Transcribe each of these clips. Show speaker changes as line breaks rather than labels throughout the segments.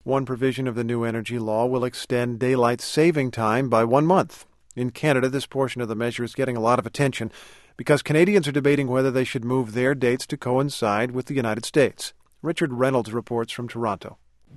One provision of the new energy law will extend daylight saving time by 1 month. In Canada, this portion of the measure is getting a lot of attention because Canadians are debating whether they should move their dates to coincide with the United States. Richard Reynolds reports from Toronto.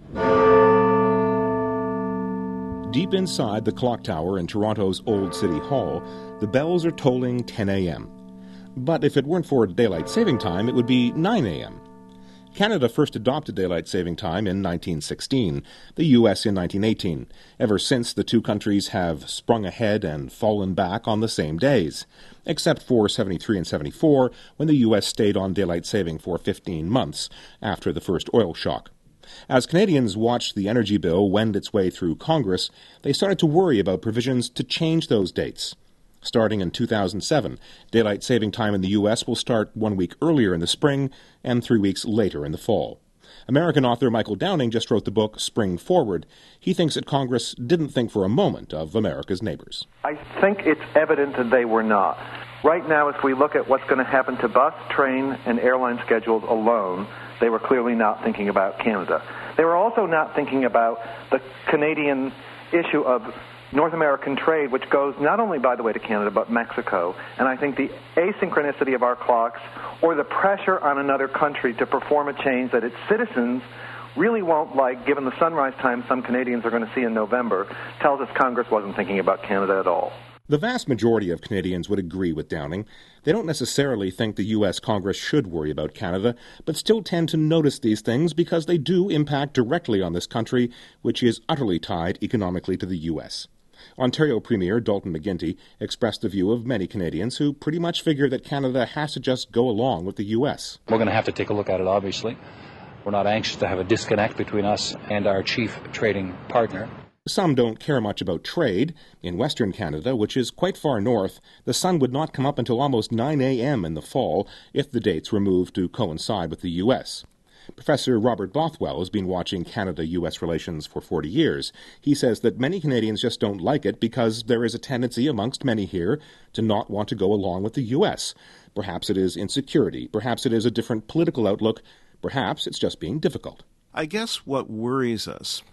Deep inside the clock tower in Toronto's Old City Hall, the bells are tolling 10 a.m. But if it weren't for daylight saving time, it would be 9 a.m. Canada first adopted daylight saving time in 1916, the U.S. in 1918. Ever since, the two countries have sprung ahead and fallen back on the same days, except for 73 and 74, when the U.S. stayed on daylight saving for 15 months after the first oil shock. As Canadians watched the energy bill wend its way through Congress, they started to worry about provisions to change those dates. Starting in 2007, daylight saving time in the U.S. will start 1 week earlier in the spring and 3 weeks later in the fall. American author Michael Downing just wrote the book Spring Forward. He thinks that Congress didn't think for a moment of America's neighbors.
I think it's evident that they were not. Right now, if we look at what's going to happen to bus, train, and airline schedules alone, they were clearly not thinking about Canada. They were also not thinking about the Canadian issue of North American trade, which goes not only, by the way, to Canada, but Mexico. And I think the asynchronicity of our clocks or the pressure on another country to perform a change that its citizens really won't like, given the sunrise time some Canadians are going to see in November, tells us Congress wasn't thinking about Canada at all.
The vast majority of Canadians would agree with Downing. They don't necessarily think the U.S. Congress should worry about Canada, but still tend to notice these things because they do impact directly on this country, which is utterly tied economically to the U.S. Ontario Premier Dalton McGuinty expressed the view of many Canadians who pretty much figure that Canada has to just go along with the U.S.
We're going to have to take a look at it, obviously. We're not anxious to have a disconnect between us and our chief trading partner.
Some don't care much about trade. In Western Canada, which is quite far north, the sun would not come up until almost 9 a.m. in the fall if the dates were moved to coincide with the U.S. Professor Robert Bothwell has been watching Canada-U.S. relations for 40 years. He says that many Canadians just don't like it because there is a tendency amongst many here to not want to go along with the U.S. Perhaps it is insecurity. Perhaps it is a different political outlook. Perhaps it's just being difficult.
I guess what worries us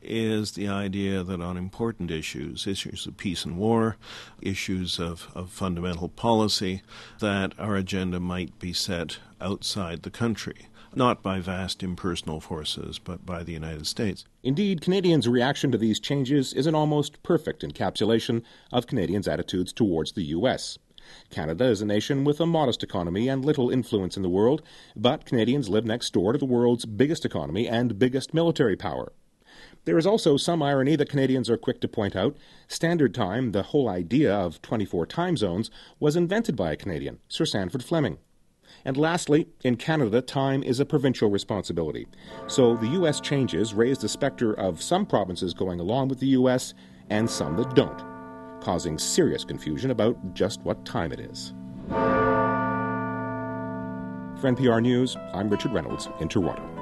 is the idea that on important issues of peace and war, issues of fundamental policy, that our agenda might be set outside the country. Not by vast impersonal forces, but by the United States.
Indeed, Canadians' reaction to these changes is an almost perfect encapsulation of Canadians' attitudes towards the U.S. Canada is a nation with a modest economy and little influence in the world, but Canadians live next door to the world's biggest economy and biggest military power. There is also some irony that Canadians are quick to point out. Standard Time, the whole idea of 24 time zones, was invented by a Canadian, Sir Sandford Fleming. And lastly, in Canada, time is a provincial responsibility. So the U.S. changes raise the specter of some provinces going along with the U.S. and some that don't, causing serious confusion about just what time it is. For NPR News, I'm Richard Reynolds in Toronto.